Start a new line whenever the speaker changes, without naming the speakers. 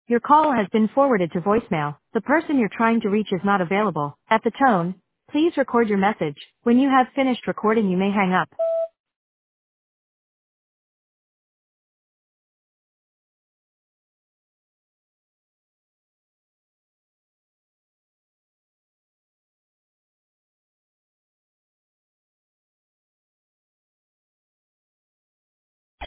Your call has been forwarded to voicemail. The person you're trying to reach is not available. At the tone, please record your message. When you have finished recording, you may hang up.